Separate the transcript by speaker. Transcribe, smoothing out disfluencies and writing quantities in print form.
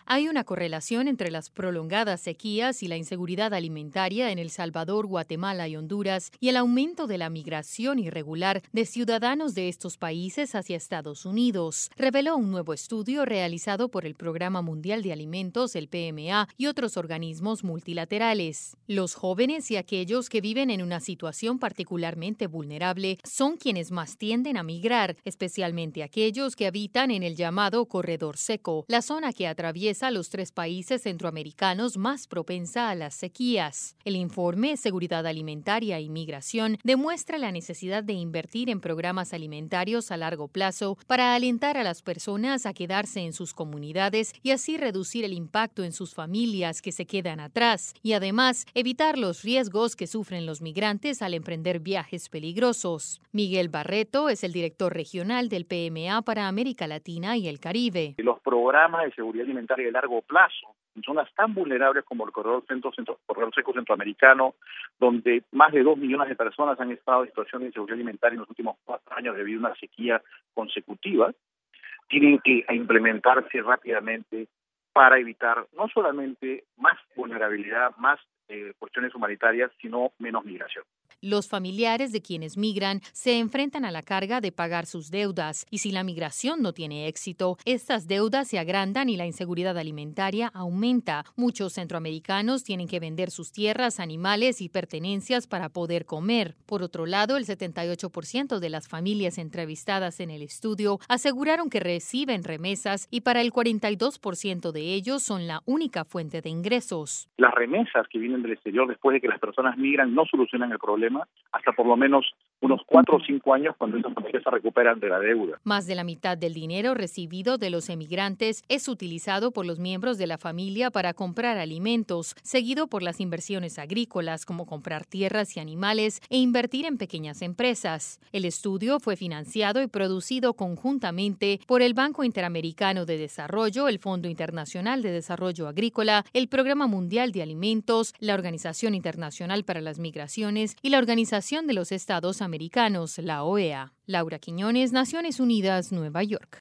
Speaker 1: Hay una correlación entre las prolongadas sequías y la inseguridad alimentaria en El Salvador, Guatemala y Honduras y el aumento de la migración irregular de ciudadanos de estos países hacia Estados Unidos, reveló un nuevo estudio realizado por el Programa Mundial de Alimentos, el PMA, y otros organismos multilaterales. Los jóvenes y aquellos que viven en una situación particularmente vulnerable son quienes más tienden a migrar, especialmente aquellos que habitan en el llamado Corredor Seco, la zona que atraviesa los 3 países centroamericanos más propensa a las sequías. El informe Seguridad Alimentaria y Migración demuestra la necesidad de invertir en programas alimentarios a largo plazo para alentar a las personas a quedarse en sus comunidades y así reducir el impacto en sus familias que se quedan atrás y además evitar los riesgos que sufren los migrantes al emprender viajes peligrosos. Miguel Barreto es el director regional del PMA para América Latina y el Caribe.
Speaker 2: Los programas de seguridad alimentaria de largo plazo en zonas tan vulnerables como el corredor seco centroamericano, donde más de 2 millones de personas han estado en situación de inseguridad alimentaria en los últimos 4 años debido a una sequía consecutiva, tienen que implementarse rápidamente para evitar no solamente más vulnerabilidad, más cuestiones humanitarias, sino menos migración.
Speaker 1: Los familiares de quienes migran se enfrentan a la carga de pagar sus deudas y si la migración no tiene éxito, estas deudas se agrandan y la inseguridad alimentaria aumenta. Muchos centroamericanos tienen que vender sus tierras, animales y pertenencias para poder comer. Por otro lado, el 78% de las familias entrevistadas en el estudio aseguraron que reciben remesas y para el 42% de ellos son la única fuente de ingresos.
Speaker 2: Las remesas que vienen del exterior después de que las personas migran no solucionan el problema hasta por lo menos unos 4 o 5 años cuando esas familias se recuperan de la deuda.
Speaker 1: Más de la mitad del dinero recibido de los emigrantes es utilizado por los miembros de la familia para comprar alimentos, seguido por las inversiones agrícolas como comprar tierras y animales e invertir en pequeñas empresas. El estudio fue financiado y producido conjuntamente por el Banco Interamericano de Desarrollo, el Fondo Internacional de Desarrollo Agrícola, el Programa Mundial de Alimentos, la Organización Internacional para las Migraciones y la Organización de los Estados Americanos, la OEA. Laura Quiñones, Naciones Unidas, Nueva York.